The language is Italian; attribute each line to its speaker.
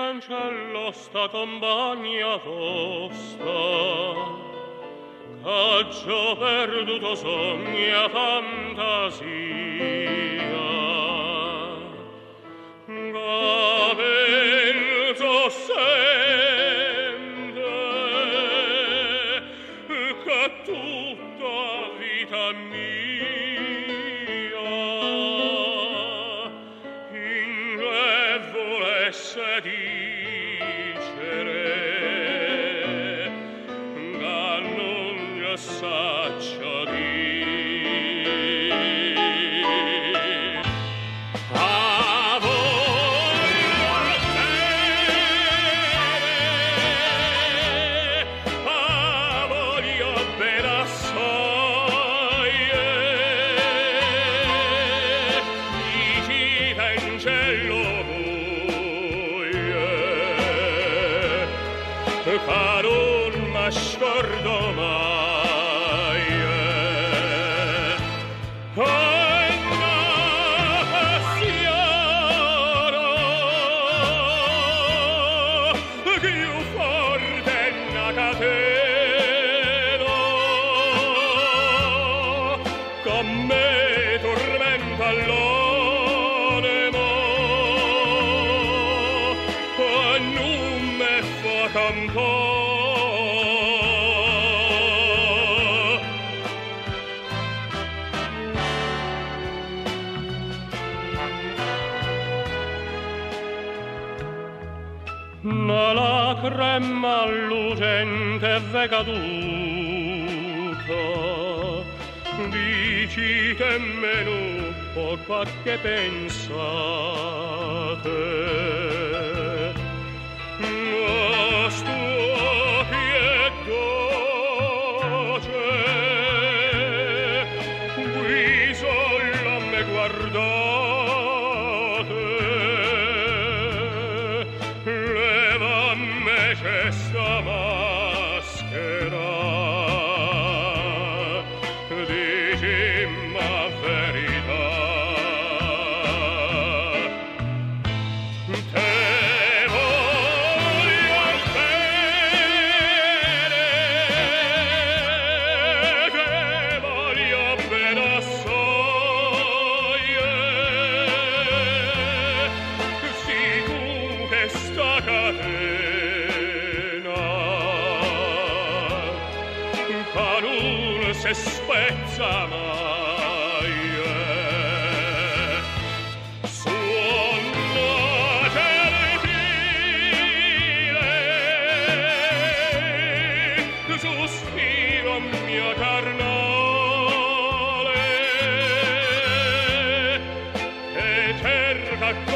Speaker 1: cancello sta compagna vostra, c'ho perduto sogna fantasia, penso sempre che tutta vita mia in me volesse dicere che non ne saccia dir. A voglio bene assai, dici cancello che non mi scordo mai. Anna passione più forte una catena che me tormenta l'anima e non me fa campare. Una lacrima lucente v'è caduta, dici che meno può qualche pensate. Ma sto pietoce, qui solo me guardate, levame questa maschera, dicimmi la verità. Te voglio bene assai, si tu che sta catena che non si spezza mai. Suona gentile, sospiro mio carnale, e cerca